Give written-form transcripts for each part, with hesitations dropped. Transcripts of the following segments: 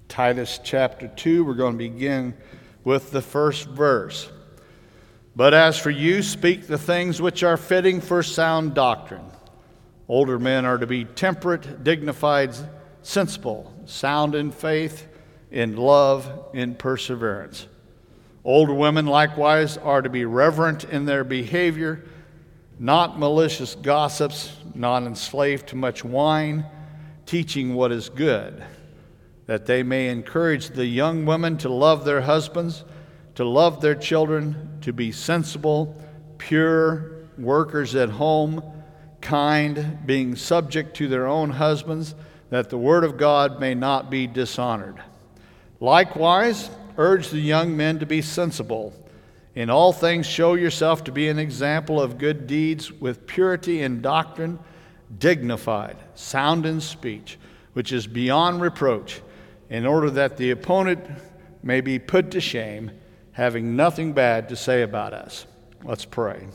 Titus chapter 2. We're going to begin with the first verse. But as for you, speak the things which are fitting for sound doctrine. Older men are to be temperate, dignified, sensible, sound in faith, in love, in perseverance. Older women likewise are to be reverent in their behavior, not malicious gossips, not enslaved to much wine, teaching what is good, that they may encourage the young women to love their husbands, to love their children, to be sensible, pure, workers at home, kind, being subject to their own husbands, that the word of God may not be dishonored. Likewise, urge the young men to be sensible. In all things show yourself to be an example of good deeds with purity in doctrine, dignified, sound in speech, which is beyond reproach, in order that the opponent may be put to shame, having nothing bad to say about us. Let's pray.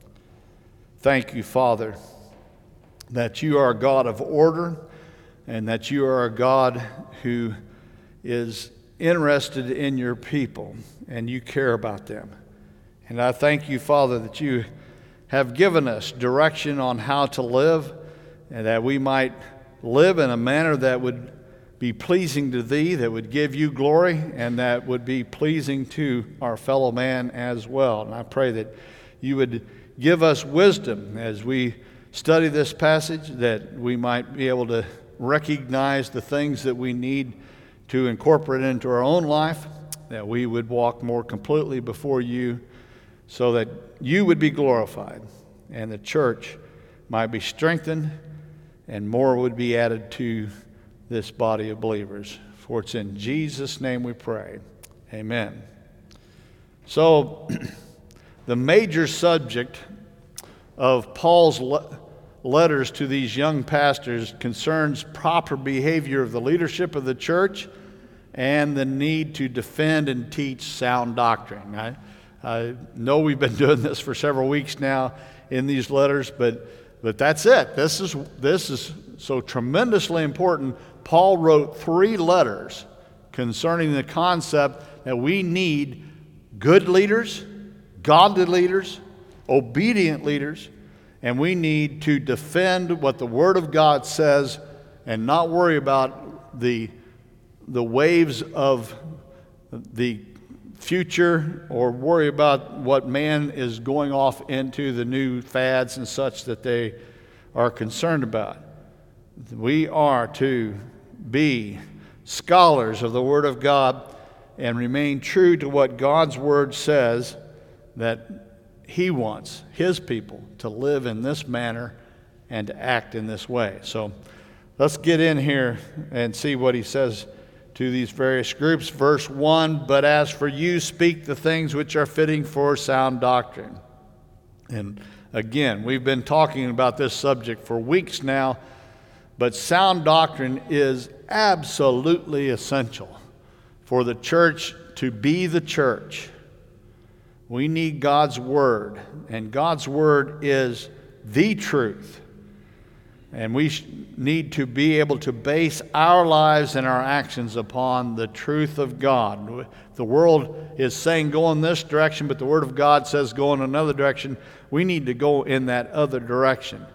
Thank you, Father, that you are a God of order and that you are a God who is interested in your people and you care about them. And I thank you, Father, that you have given us direction on how to live and that we might live in a manner that would be pleasing to thee, that would give you glory, and that would be pleasing to our fellow man as well. And I pray that you would give us wisdom as we study this passage, that we might be able to recognize the things that we need to incorporate into our own life, that we would walk more completely before you so that you would be glorified and the church might be strengthened and more would be added to this body of believers. For it's in Jesus' name we pray. Amen. So, the major subject of Paul's letters to these young pastors concerns proper behavior of the leadership of the church and the need to defend and teach sound doctrine. I know we've been doing this for several weeks now in these letters, but that's it. This is so tremendously important. Paul wrote 3 letters concerning the concept that we need good leaders, godly leaders, obedient leaders, and we need to defend what the Word of God says and not worry about the waves of the future or worry about what man is going off into, the new fads and such that they are concerned about. We are to be scholars of the Word of God and remain true to what God's Word says, that He wants His people to live in this manner and to act in this way. So let's get in here and see what he says to these various groups. Verse 1, but as for you, speak the things which are fitting for sound doctrine. And again, we've been talking about this subject for weeks now, but sound doctrine is absolutely essential for the church to be the church. We need God's Word, and God's Word is the truth. And we need to be able to base our lives and our actions upon the truth of God. The world is saying go in this direction, but the Word of God says go in another direction. We need to go in that other direction.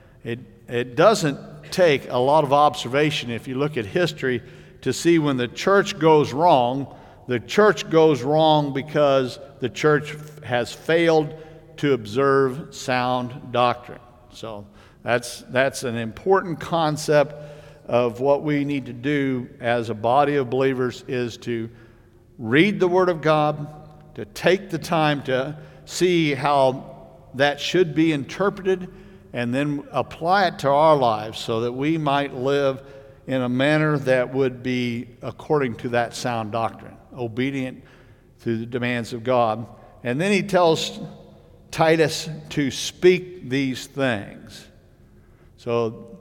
It doesn't take a lot of observation, if you look at history, to see when the church goes wrong. The church goes wrong because the church has failed to observe sound doctrine. So that's an important concept of what we need to do as a body of believers, is to read the Word of God, to take the time to see how that should be interpreted, and then apply it to our lives so that we might live in a manner that would be according to that sound doctrine, obedient to the demands of God. And then he tells Titus to speak these things. So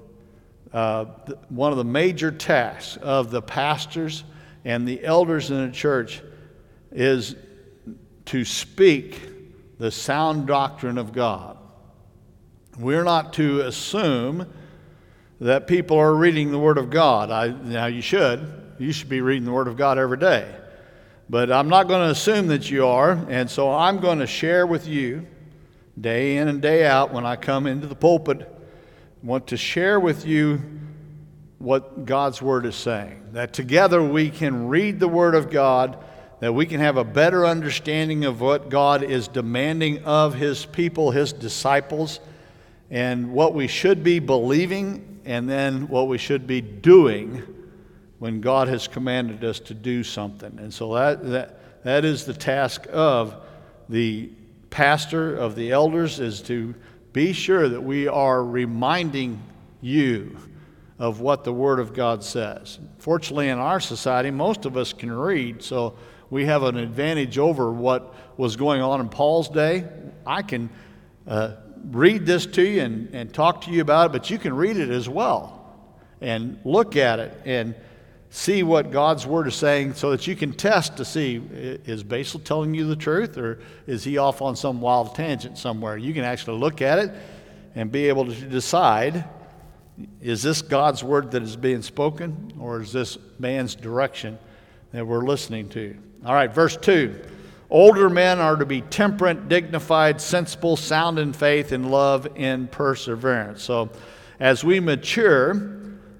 one of the major tasks of the pastors and the elders in the church is to speak the sound doctrine of God. We're not to assume that people are reading the Word of God. Now you should. You should be reading the Word of God every day. But I'm not going to assume that you are, and so I'm going to share with you day in and day out when I come into the pulpit. I want to share with you what God's Word is saying. That together we can read the Word of God, that we can have a better understanding of what God is demanding of His people, His disciples, and what we should be believing, and then what we should be doing when God has commanded us to do something. And so that is the task of the pastor, of the elders, is to be sure that we are reminding you of what the Word of God says. Fortunately, in our society, most of us can read, so we have an advantage over what was going on in Paul's day. I can read this to you and talk to you about it, but you can read it as well and look at it and see what God's Word is saying so that you can test to see, is Basil telling you the truth, or is he off on some wild tangent somewhere? You can actually look at it and be able to decide, is this God's Word that is being spoken, or is this man's direction that we're listening to? All right, verse 2. Older men are to be temperate, dignified, sensible, sound in faith, in love, in perseverance. So as we mature,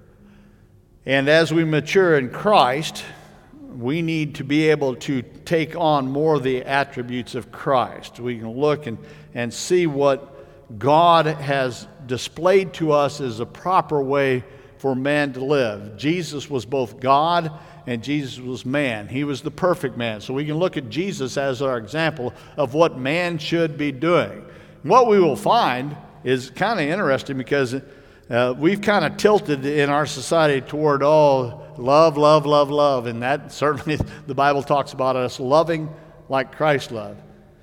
and as we mature in Christ, we need to be able to take on more of the attributes of Christ. We can look and see what God has displayed to us as a proper way for man to live. Jesus was both God and Jesus was man. He was the perfect man. So we can look at Jesus as our example of what man should be doing. What we will find is kind of interesting, because we've kind of tilted in our society toward, love, love, love, love. And that certainly, the Bible talks about us loving like Christ loved.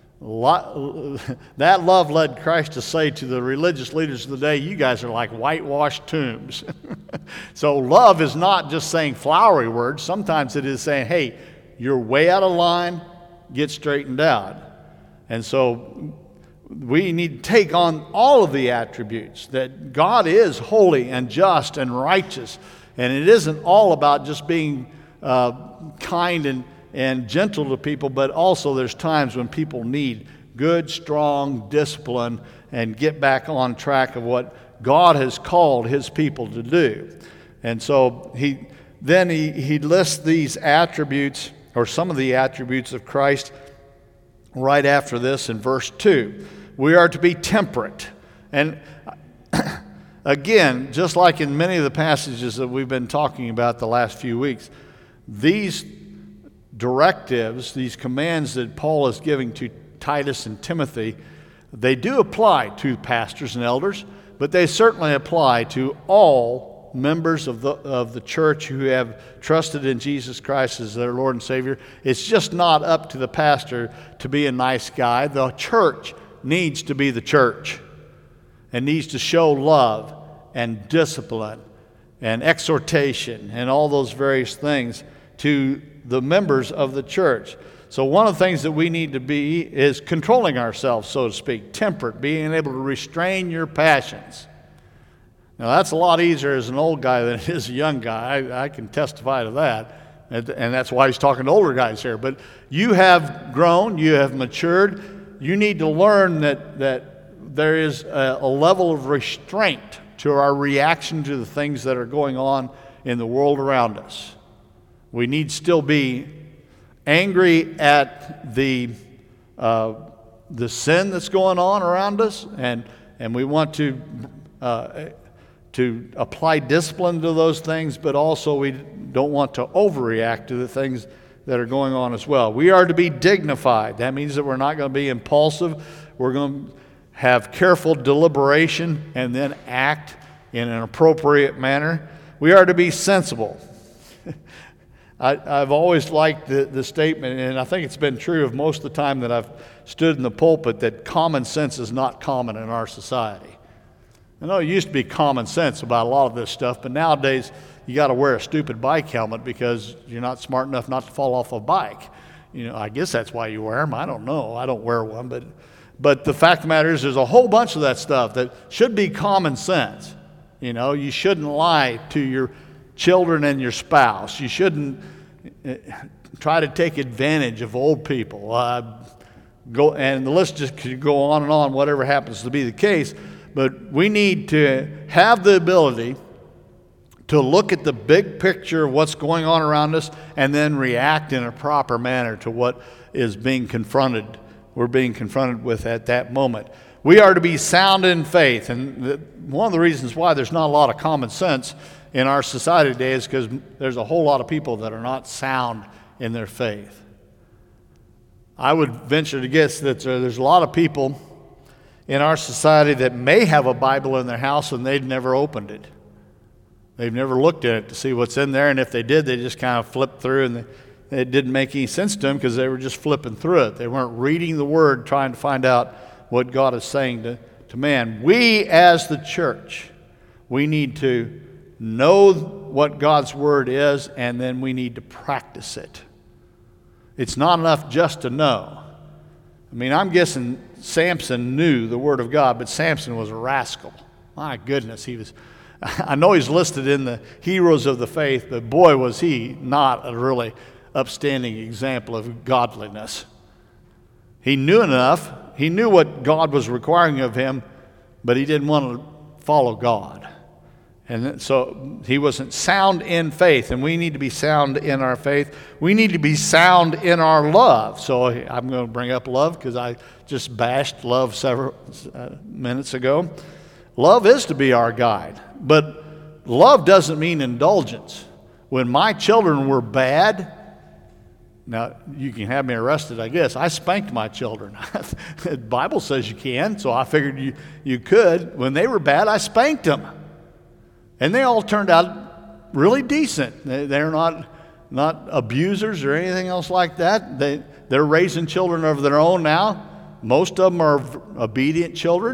That love led Christ to say to the religious leaders of the day, you guys are like whitewashed tombs. So love is not just saying flowery words. Sometimes it is saying, hey, you're way out of line, get straightened out. And so we need to take on all of the attributes, that God is holy and just and righteous. And it isn't all about just being kind and gentle to people, but also there's times when people need good, strong discipline and get back on track of what God has called His people to do. And so he lists these attributes, or some of the attributes of Christ, right after this in verse 2. We are to be temperate. And again, just like in many of the passages that we've been talking about the last few weeks, these directives, these commands that Paul is giving to Titus and Timothy, they do apply to pastors and elders, but they certainly apply to all members of the church who have trusted in Jesus Christ as their Lord and Savior. It's just not up to the pastor to be a nice guy. The church needs to be the church and needs to show love and discipline and exhortation and all those various things to the members of the church. So one of the things that we need to be is controlling ourselves, so to speak, temperate, being able to restrain your passions. Now that's a lot easier as an old guy than it is a young guy. I can testify to that, and that's why he's talking to older guys here. But you have grown, you have matured. You need to learn that there is a level of restraint to our reaction to the things that are going on in the world around us. We need to still be angry at the sin that's going on around us, and we want to apply discipline to those things, but also we don't want to overreact to the things that are going on as well. We are to be dignified. That means that we're not going to be impulsive. We're going to have careful deliberation and then act in an appropriate manner. We are to be sensible. I've always liked the statement, and I think it's been true of most of the time that I've stood in the pulpit, that common sense is not common in our society. I know it used to be common sense about a lot of this stuff, but nowadays you got to wear a stupid bike helmet because you're not smart enough not to fall off a bike. I guess that's why you wear them. I don't know. I don't wear one, but the fact of the matter is there's a whole bunch of that stuff that should be common sense. You shouldn't lie to your children and your spouse. You shouldn't try to take advantage of old people. And the list just could go on and on, whatever happens to be the case. But we need to have the ability to look at the big picture of what's going on around us and then react in a proper manner to what is being confronted. We're being confronted with at that moment. We are to be sound in faith. And one of the reasons why there's not a lot of common sense in our society today is because there's a whole lot of people that are not sound in their faith. I would venture to guess that there's a lot of people in our society that may have a Bible in their house and they've never opened it. They've never looked at it to see what's in there, and if they did, they just kind of flipped through, and it didn't make any sense to them because they were just flipping through it. They weren't reading the Word, trying to find out what God is saying to man. We as the church, we need to know what God's Word is, and then we need to practice it. It's not enough just to know. I mean, I'm guessing Samson knew the Word of God, but Samson was a rascal. My goodness, he was. I know he's listed in the heroes of the faith, but boy, was he not a really upstanding example of godliness. He knew enough. He knew what God was requiring of him, but he didn't want to follow God. And so he wasn't sound in faith, and we need to be sound in our faith. We need to be sound in our love. So I'm going to bring up love because I just bashed love several minutes ago. Love is to be our guide, but love doesn't mean indulgence. When my children were bad, now you can have me arrested, I guess. I spanked my children. The Bible says you can, so I figured you could. When they were bad, I spanked them. And they all turned out really decent. They're not abusers or anything else like that. They're raising children of their own now. Most of them are obedient children.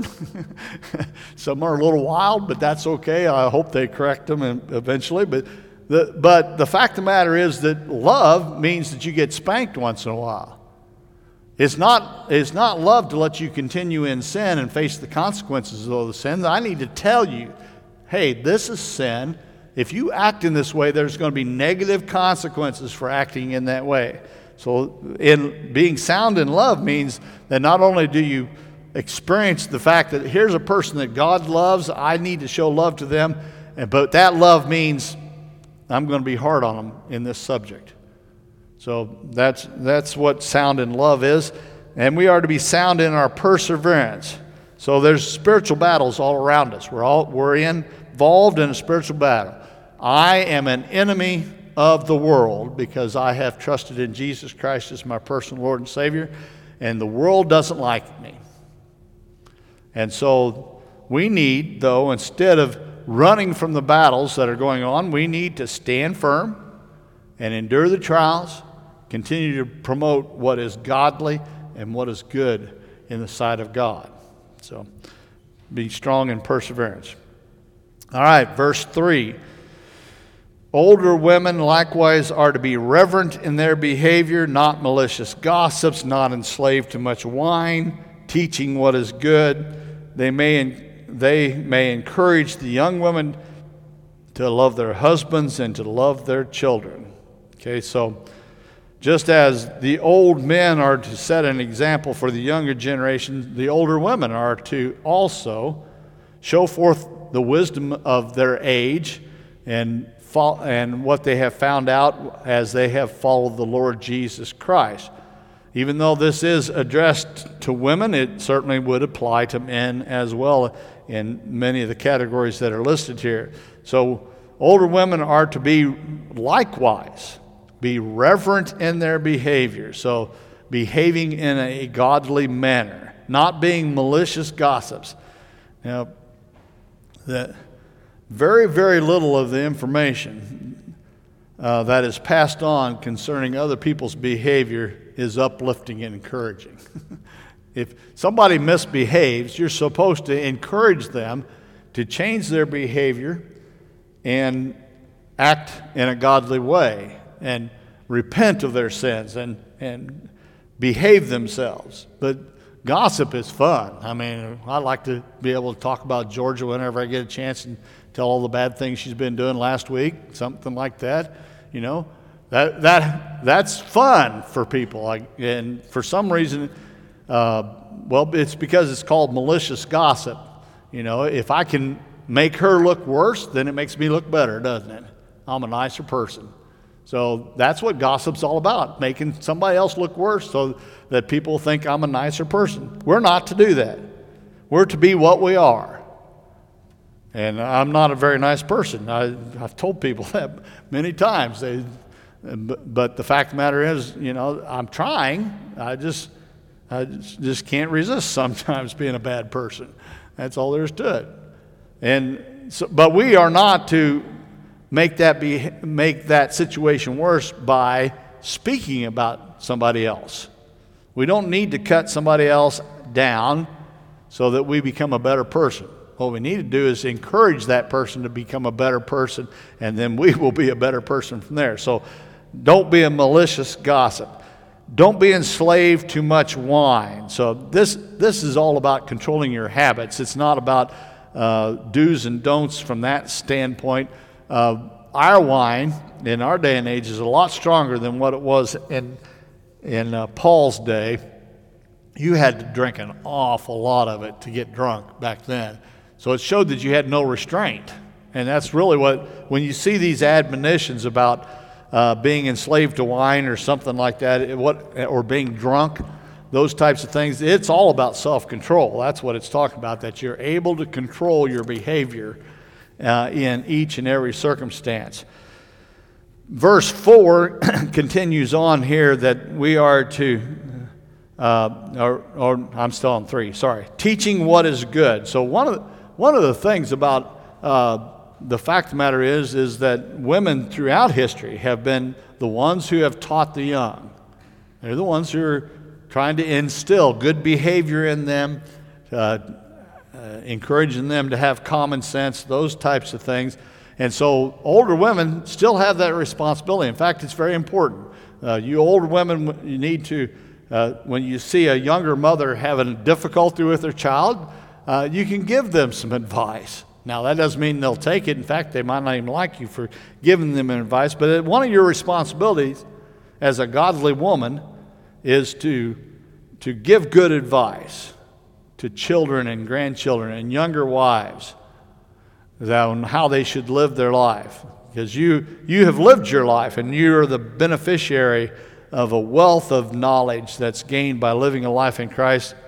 Some are a little wild, but that's okay. I hope they correct them eventually. But the fact of the matter is that love means that you get spanked once in a while. It's not love to let you continue in sin and face the consequences of those sins. I need to tell you, hey, this is sin. If you act in this way, there's going to be negative consequences for acting in that way. So in being sound in love means that not only do you experience the fact that here's a person that God loves, I need to show love to them, but that love means I'm going to be hard on them in this subject. So that's what sound in love is. And we are to be sound in our perseverance. So there's spiritual battles all around us. We're involved in a spiritual battle. I am an enemy of the world because I have trusted in Jesus Christ as my personal Lord and Savior, and the world doesn't like me. And so we need, though, instead of running from the battles that are going on, we need to stand firm and endure the trials, continue to promote what is godly and what is good in the sight of God. So be strong in perseverance. All right, verse 3. Older women likewise are to be reverent in their behavior, not malicious gossips, not enslaved to much wine, teaching what is good. They may encourage the young women to love their husbands and to love their children. Okay, so just as the old men are to set an example for the younger generation, the older women are to also show forth the wisdom of their age and what they have found out as they have followed the Lord Jesus Christ. Even though this is addressed to women, it certainly would apply to men as well in many of the categories that are listed here. So older women are to be likewise, be reverent in their behavior. So behaving in a godly manner, not being malicious gossips. Now, that very, very little of the information that is passed on concerning other people's behavior is uplifting and encouraging. If somebody misbehaves, you're supposed to encourage them to change their behavior and act in a godly way and repent of their sins and behave themselves. But gossip is fun. I mean, I like to be able to talk about Georgia whenever I get a chance and tell all the bad things she's been doing last week, something like that. That's fun for people. And for some reason, it's because it's called malicious gossip. If I can make her look worse, then it makes me look better, doesn't it? I'm a nicer person. So that's what gossip's all about, making somebody else look worse so that people think I'm a nicer person. We're not to do that. We're to be what we are. And I'm not a very nice person. I've told people that many times. But the fact of the matter is, I'm trying. I just can't resist sometimes being a bad person. That's all there is to it. But we are not to make that situation worse by speaking about somebody else. We don't need to cut somebody else down so that we become a better person. What we need to do is encourage that person to become a better person, and then we will be a better person from there. So don't be a malicious gossip. Don't be enslaved to much wine. So this is all about controlling your habits. It's not about do's and don'ts from that standpoint. Our wine in our day and age is a lot stronger than what it was in Paul's day. You had to drink an awful lot of it to get drunk back then. So it showed that you had no restraint. And that's really when you see these admonitions about being enslaved to wine or something like that, or being drunk, those types of things, it's all about self-control. That's what it's talking about, that you're able to control your behavior in each and every circumstance. Verse 4 continues on here that we are to, I'm still on 3, sorry. Teaching what is good. So one of the things about the fact of the matter is that women throughout history have been the ones who have taught the young. They're the ones who are trying to instill good behavior in them, encouraging them to have common sense, those types of things. And so older women still have that responsibility. In fact, it's very important. You older women, you need to, when you see a younger mother having difficulty with their child, you can give them some advice. Now, that doesn't mean they'll take it. In fact, they might not even like you for giving them advice. But one of your responsibilities as a godly woman is to give good advice to children and grandchildren and younger wives on how they should live their life. Because you have lived your life, and you are the beneficiary of a wealth of knowledge that's gained by living a life in Christ.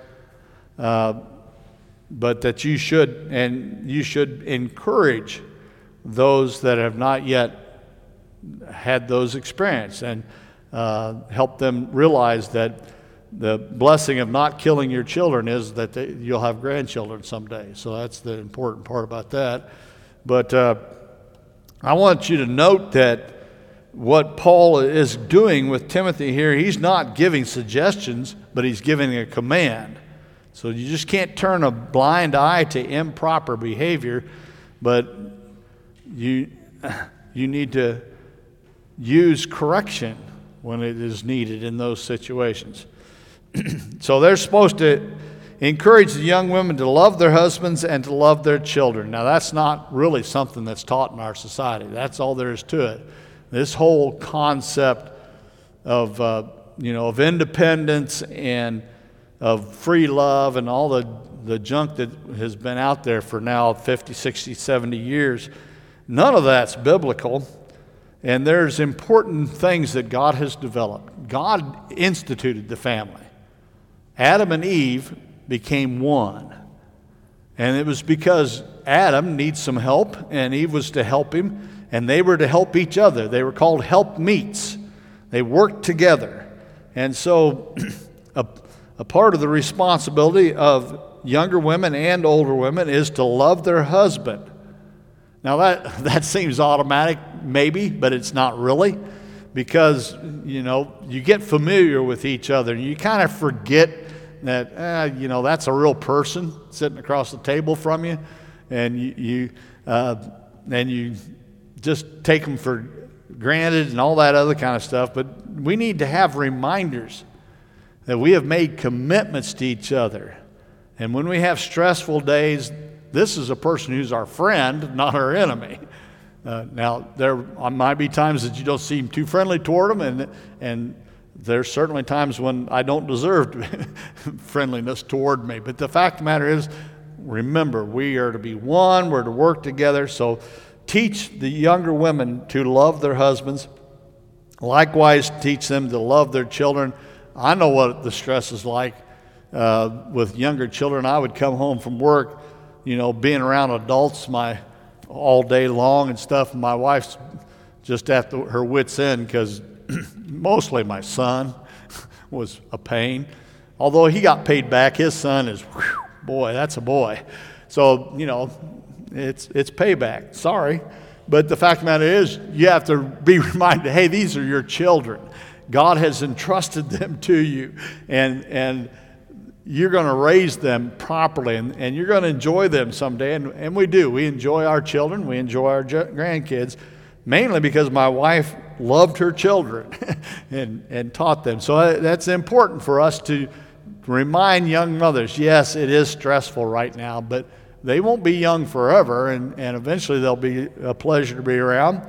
But that you should encourage those that have not yet had those experiences, and help them realize that the blessing of not killing your children is that you'll have grandchildren someday. So that's the important part about that. But I want you to note that what Paul is doing with Timothy here, he's not giving suggestions, but he's giving a command. So you just can't turn a blind eye to improper behavior, but you need to use correction when it is needed in those situations. So they're supposed to encourage the young women to love their husbands and to love their children. Now, that's not really something that's taught in our society. That's all there is to it. This whole concept of independence and of free love and all the junk that has been out there for now 50, 60, 70 years, none of that's biblical. And there's important things that God has developed. God instituted the family. Adam and Eve became one. And it was because Adam needs some help, and Eve was to help him, and they were to help each other. They were called helpmeets. They worked together. And so a part of the responsibility of younger women and older women is to love their husband. Now that seems automatic, maybe, but it's not really, because you get familiar with each other and you kind of forget that that's a real person sitting across the table from you, and you just take them for granted and all that other kind of stuff. But we need to have reminders that we have made commitments to each other, and when we have stressful days, this is a person who's our friend, not our enemy. Now, there might be times that you don't seem too friendly toward them, and there's certainly times when I don't deserve friendliness toward me. But the fact of the matter is, remember, we are to be one, we're to work together. So teach the younger women to love their husbands. Likewise, teach them to love their children. I know what the stress is like with younger children. I would come home from work, being around adults all day long and stuff. And my wife's just at her wit's end because mostly my son was a pain. Although he got paid back, his son is, boy, that's a boy. So, it's payback. Sorry. But the fact of the matter is, you have to be reminded, hey, these are your children. God has entrusted them to you, and you're going to raise them properly, and you're going to enjoy them someday, and we do. We enjoy our children. We enjoy our grandkids, mainly because my wife loved her children and taught them. So that's important for us to remind young mothers, yes, it is stressful right now, but they won't be young forever, and eventually they'll be a pleasure to be around.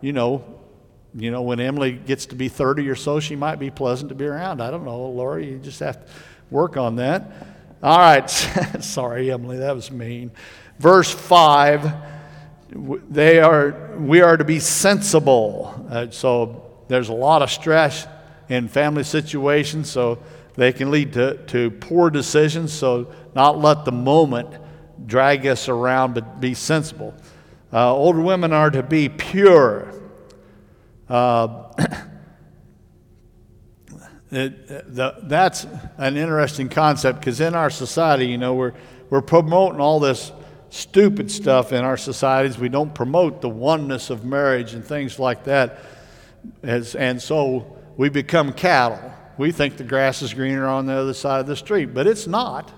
When Emily gets to be 30 or so, she might be pleasant to be around. I don't know, Laura, you just have to work on that. All right. Sorry, Emily, that was mean. Verse 5, we are to be sensible. So there's a lot of stress in family situations, so they can lead to poor decisions. So not let the moment drag us around, but be sensible. Older women are to be pure. That's an interesting concept, because in our society, we're promoting all this stupid stuff in our societies. We don't promote the oneness of marriage and things like that, and so we become cattle. We think the grass is greener on the other side of the street, but it's not.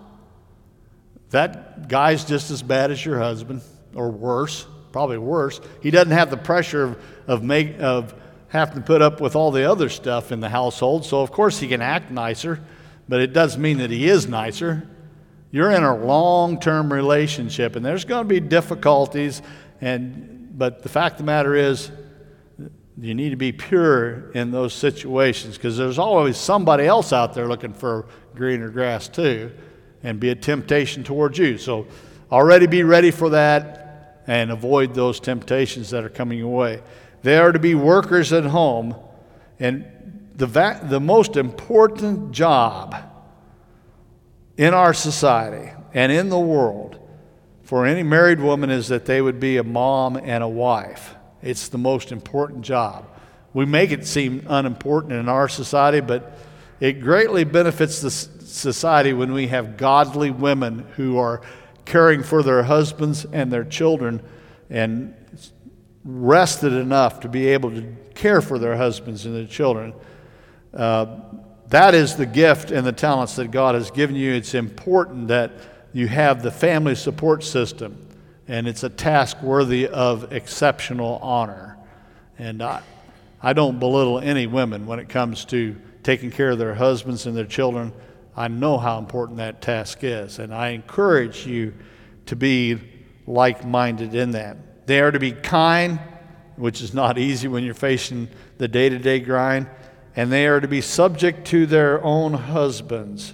That guy's just as bad as your husband, or worse, probably worse. He doesn't have the pressure of having to put up with all the other stuff in the household, so of course he can act nicer, but it doesn't mean that he is nicer. You're in a long-term relationship, and there's going to be difficulties, but the fact of the matter is, you need to be pure in those situations, because there's always somebody else out there looking for greener grass too, and be a temptation towards you. So already be ready for that and avoid those temptations that are coming your way. They are to be workers at home, and the most important job in our society and in the world for any married woman is that they would be a mom and a wife. It's the most important job. We make it seem unimportant in our society, but it greatly benefits the society when we have godly women who are caring for their husbands and their children and rested enough to be able to care for their husbands and their children. That is the gift and the talents that God has given you. It's important that you have the family support system, and it's a task worthy of exceptional honor. And I don't belittle any women when it comes to taking care of their husbands and their children. I know how important that task is, and I encourage you to be like-minded in that. They are to be kind, which is not easy when you're facing the day-to-day grind, and they are to be subject to their own husbands.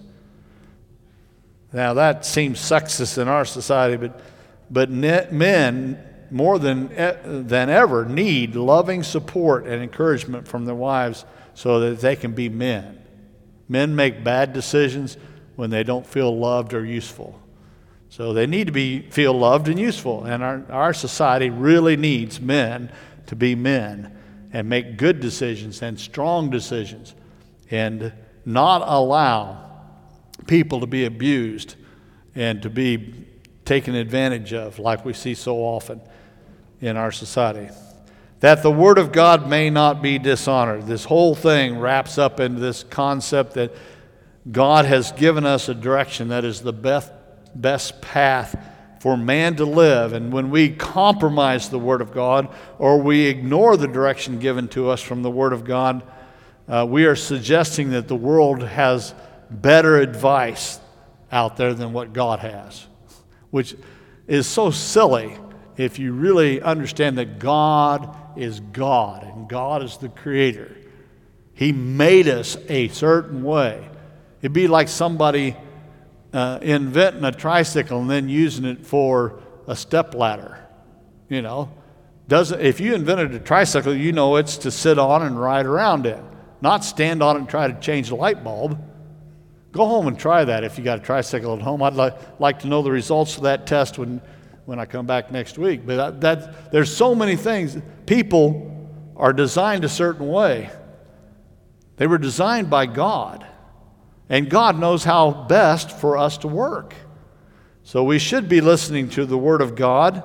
Now that seems sexist in our society, but men more than ever need loving support and encouragement from their wives so that they can be men. Men make bad decisions when they don't feel loved or useful. So they need to feel loved and useful, and our society really needs men to be men and make good decisions and strong decisions and not allow people to be abused and to be taken advantage of like we see so often in our society. That the Word of God may not be dishonored. This whole thing wraps up into this concept that God has given us a direction that is the best path for man to live. And when we compromise the Word of God or we ignore the direction given to us from the Word of God, we are suggesting that the world has better advice out there than what God has, which is so silly if you really understand that God is God and God is the creator. He made us a certain way. It'd be like somebody inventing a tricycle and then using it for a stepladder. You know, if you invented a tricycle, you know it's to sit on and ride around in, not stand on it and try to change the light bulb. Go home and try that if you got a tricycle at home. I'd like to know the results of that test when I come back next week. But there's so many things. People are designed a certain way. They were designed by God. And God knows how best for us to work. So we should be listening to the Word of God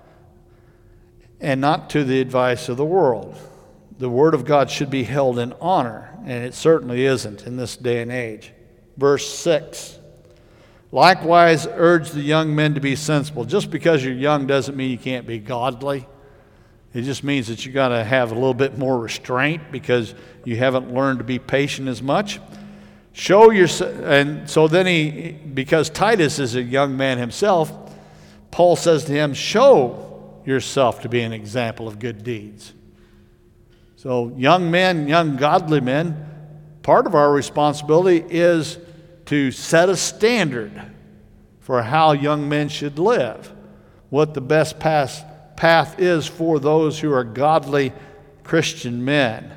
and not to the advice of the world. The Word of God should be held in honor, and it certainly isn't in this day and age. Verse 6, likewise urge the young men to be sensible. Just because you're young doesn't mean you can't be godly. It just means that you got to have a little bit more restraint because you haven't learned to be patient as much. And so then because Titus is a young man himself, Paul says to him, show yourself to be an example of good deeds. So young men, young godly men, part of our responsibility is to set a standard for how young men should live, what the best path is for those who are godly Christian men,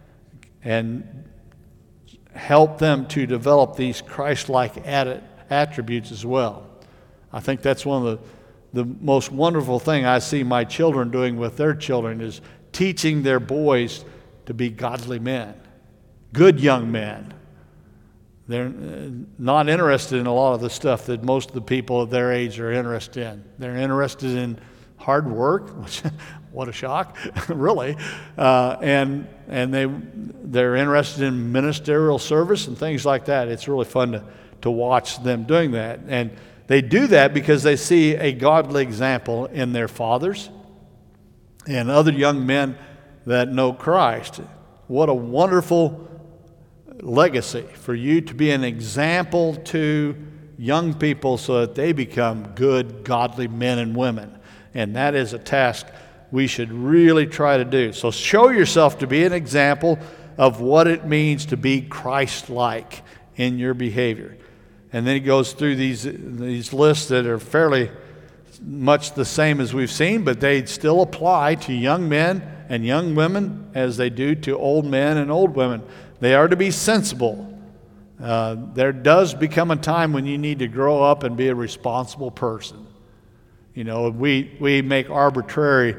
and help them to develop these Christ-like attributes as well. I think that's one of the most wonderful thing I see my children doing with their children is teaching their boys to be godly men, good young men. They're not interested in a lot of the stuff that most of the people of their age are interested in. They're interested in hard work, which, what a shock, really. And they're interested in ministerial service and things like that. It's really fun to watch them doing that. And they do that because they see a godly example in their fathers and other young men that know Christ. What a wonderful legacy for you to be an example to young people so that they become good, godly men and women. And that is a task we should really try to do. So show yourself to be an example of what it means to be Christ-like in your behavior. And then he goes through these lists that are fairly much the same as we've seen, but they still apply to young men and young women as they do to old men and old women. They are to be sensible. There does become a time when you need to grow up and be a responsible person. You know, we make arbitrary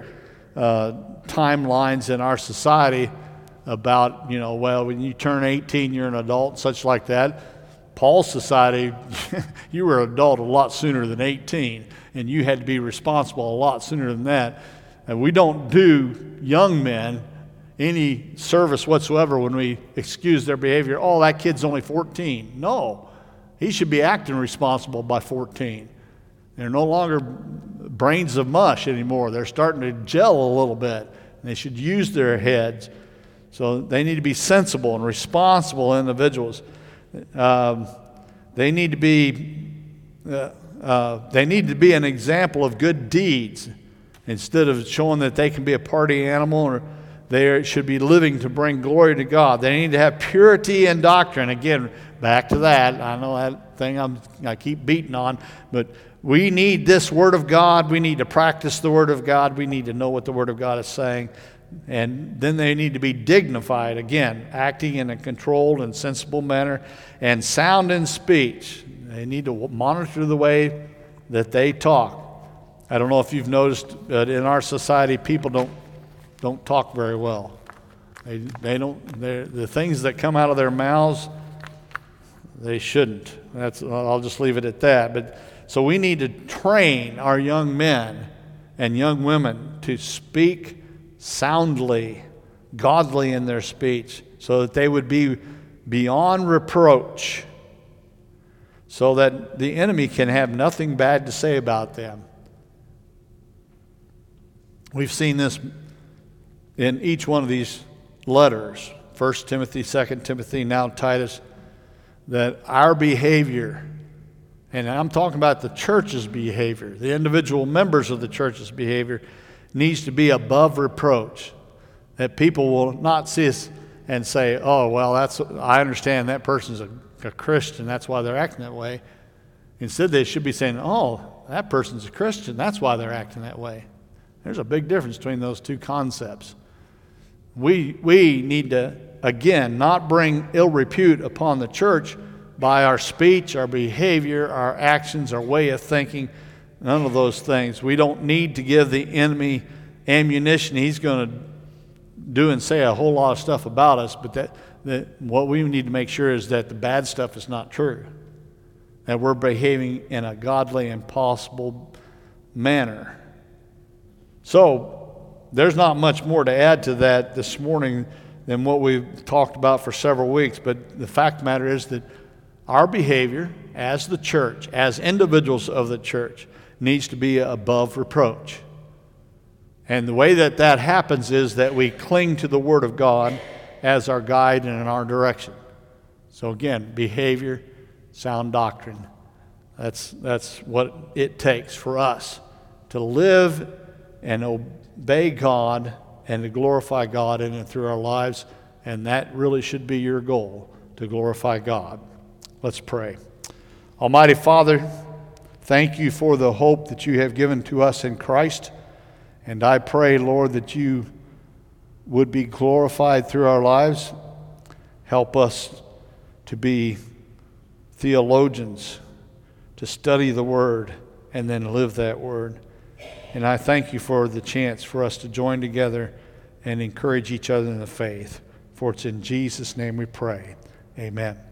timelines in our society about, you know, well, when you turn 18, you're an adult, such like that. Paul's society, you were an adult a lot sooner than 18, and you had to be responsible a lot sooner than that. And we don't do young men any service whatsoever when we excuse their behavior. Oh, that kid's only 14. No, he should be acting responsible by 14. They're no longer brains of mush anymore. They're starting to gel a little bit. They should use their heads. So they need to be sensible and responsible individuals. They need to be an example of good deeds instead of showing that they can be a party animal, or they should be living to bring glory to God. They need to have purity in doctrine. Again, back to that. I know that thing I keep beating on, but we need this Word of God. We need to practice the Word of God. We need to know what the Word of God is saying. And then they need to be dignified, again, acting in a controlled and sensible manner, and sound in speech. They need to monitor the way that they talk. I don't know if you've noticed, but in our society, people don't talk very well. The things that come out of their mouths, they shouldn't. I'll just leave it at that. But so we need to train our young men and young women to speak soundly, godly in their speech, so that they would be beyond reproach, so that the enemy can have nothing bad to say about them. We've seen this in each one of these letters, 1 Timothy, 2 Timothy, now Titus, that our behavior And I'm talking about the church's behavior. The individual members of the church's behavior needs to be above reproach. That people will not see us and say, oh, well, I understand that person's a Christian, that's why they're acting that way. Instead, they should be saying, oh, that person's a Christian, that's why they're acting that way. There's a big difference between those two concepts. We need to, again, not bring ill repute upon the church by our speech, our behavior, our actions, our way of thinking, none of those things. We don't need to give the enemy ammunition. He's going to do and say a whole lot of stuff about us, but that what we need to make sure is that the bad stuff is not true, that we're behaving in a godly and possible manner. So there's not much more to add to that this morning than what we've talked about for several weeks, but the fact of the matter is that our behavior as the church, as individuals of the church, needs to be above reproach. And the way that happens is that we cling to the Word of God as our guide and in our direction. So again, behavior, sound doctrine. That's what it takes for us to live and obey God and to glorify God in and through our lives. And that really should be your goal, to glorify God. Let's pray. Almighty Father, thank you for the hope that you have given to us in Christ. And I pray, Lord, that you would be glorified through our lives. Help us to be theologians, to study the Word and then live that Word. And I thank you for the chance for us to join together and encourage each other in the faith. For it's in Jesus' name we pray. Amen.